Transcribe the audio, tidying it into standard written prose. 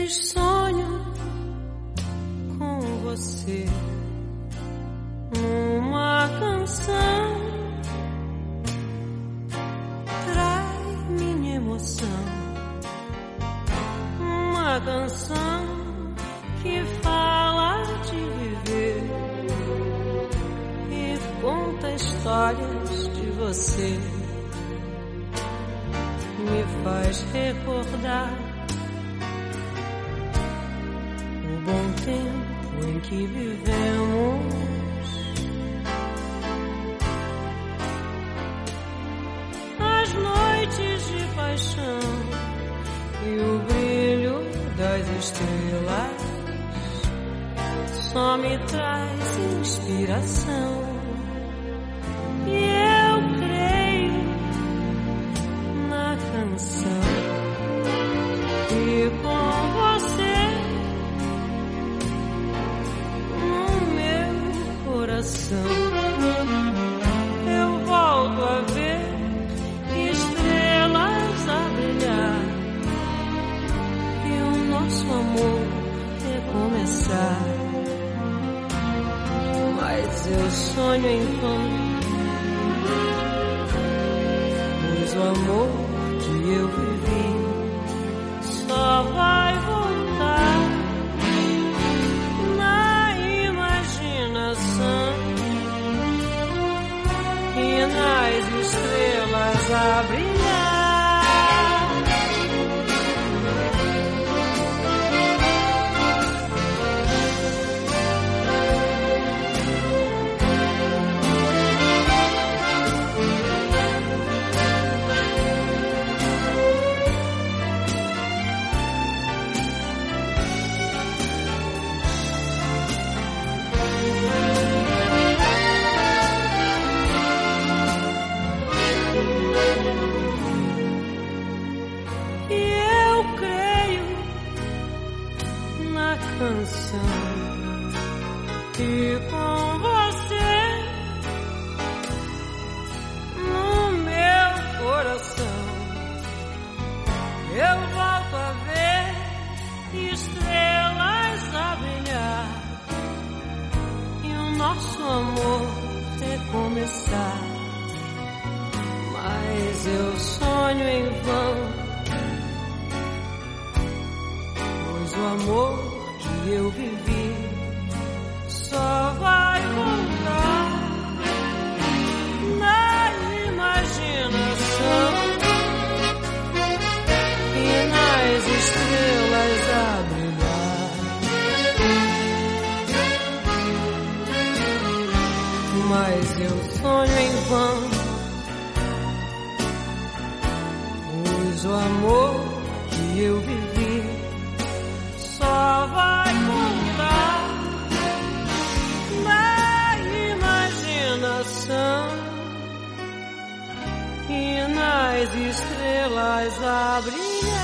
vezes sonho com você numa canção, trai minha emoção, uma canção que fala de viver e conta histórias de você, me faz recordar o bom tempo em que vivemos, as noites de paixão e o brilho das estrelas só me traz inspiração. E eu creio na canção e com você no meu coração eu volto a ver estrelas a brilhar e o nosso amor recomeçar. Mas eu sonho em vão, pois o amor que eu vivi só vai voltar na imaginação e nas estrelas a brilhar. E com você no meu coração eu volto a ver estrelas a brilhar e o nosso amor recomeçar. Mas eu sonho em vão, pois o amor que eu vivi só vai voltar na imaginação e nas estrelas a brilhar. Mas eu sonho em vão, pois o amor que eu vivi só vai voltar na imaginação e nas estrelas a brilhar.